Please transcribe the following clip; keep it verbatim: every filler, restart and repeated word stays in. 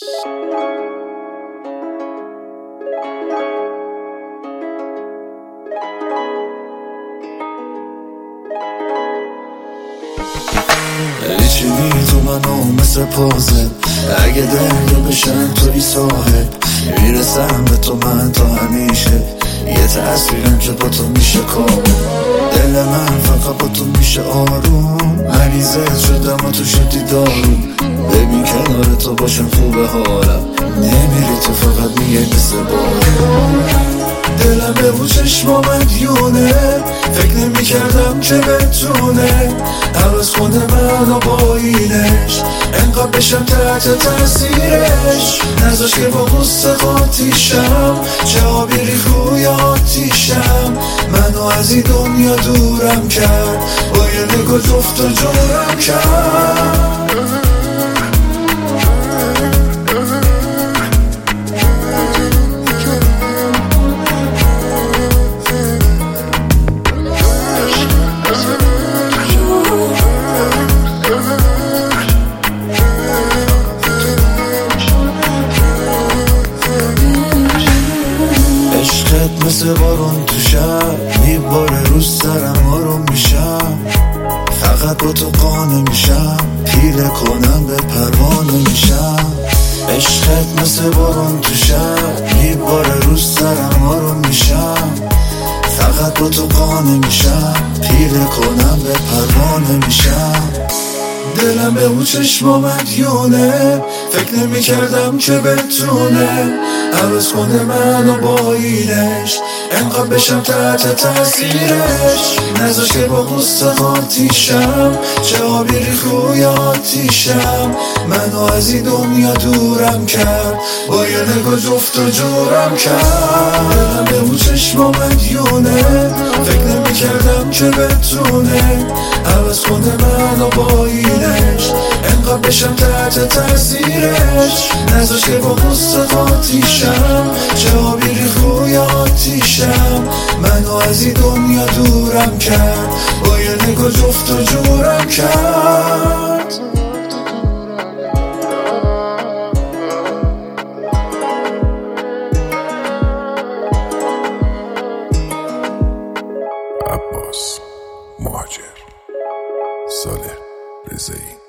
چینی تو منو مثل پازه، اگه دریا بشن توی ساحل میرسم به تو من تا همیشه. یه تصویرم که با تو میشه کامل، دل من فقط با تو میشه آروم. مریضت شدم و تو شدی دارم، ببین کنار تو باشم خوبه حالم. نمیری تو فقط میگه مثل بارون، دلم به اون چشما مدیونه. فکر نمی کردم که بتونه عوض کنه منو با اینش، انقدر بشم تحت تاثیرش. نذاش که با غصه قاطیشم، چه آبی ریخوی آتیشم. منو از این دنیا دورم کرد، با یه نگاه جفت و جورم کرد. عشقت مثل بارون تو شب میباره رو سرم، آروم میشم. فقط با تو قانه میشم، پیله کنم به پروانه میشم. عشقت مثل بارون تو شب میباره رو سرم، آروم میشم. فقط با تو قانه میشم، پیله کنم به پروانه میشم. دلم به اون چشما مدیونه، فکر نمی کردم که بتونه عوض کنه منو با اینش، انقدر بشم تحت تاثیرش. نذاش که با غصه قاطیشم، چه آبی ریخوی آتیشم. منو از این دنیا دورم کرد، با یه نگاه جفت و جورم کرد. دلم به اون چشما مدیونه، فکر نمی کردم که بتونه عوض کنه منو با اینش، انقدر بشم تحت تاثیرش. نذاش که با غصه قاطیشم، چه آبی ریخوی آتیشم. منو از این دنیا دورم کرد، با یه نگاه جفت و جورم کرد. عباس مهاجر، صالح رضایی.